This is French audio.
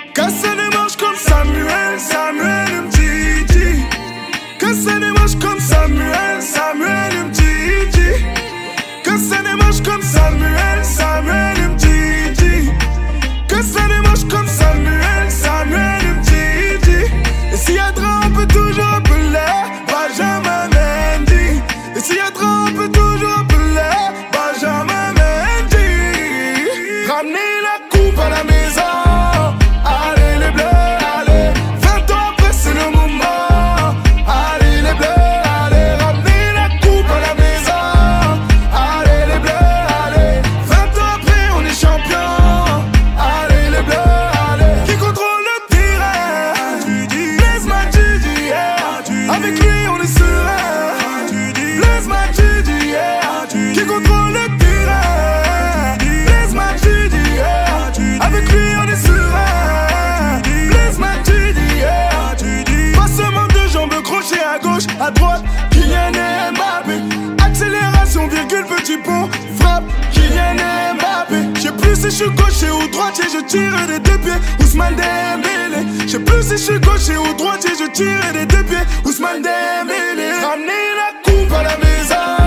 Casser les manches comme Samuel, Samuel Mtiti. Casser les manches comme Samuel, Samuel Mtiti. Casser les manches comme Samuel, Samuel Mtiti. Casser les manches comme Samuel, Samuel Mtiti. Et s'il y a trop, on peut toujours appeler Benjamin Mendy. Et s'il y a trop, on peut toujours appeler Benjamin Mendy. Ramener la coupe à la maison. Allez les bleus, allez. 20 ans après c'est le moment. Allez les bleus, allez. Ramener la coupe à la maison. Allez les bleus, allez. 20 ans après on est champion. Allez les bleus, allez. Qui contrôle le terrain? Blaise Matuidi, yeah. Avec lui on est serein. Blaise Matuidi, yeah. Qui contrôle le terrain? Blaise Matuidi, yeah. Avec lui on est serein. Blaise Matuidi, yeah. Passement de jambes, crochet à gauche, à droite. Kylian Mbappé. Accélération, virgule, petit pont. Frappe, Kylian Mbappé. J'sais plus si j'suis gaucher ou droitier, je tire des deux pieds. Ousmane Dembélé. J'sais plus si j'suis gaucher ou droitier, je tire des deux pieds. Ousmane Dembélé. Ramener la coupe à la maison.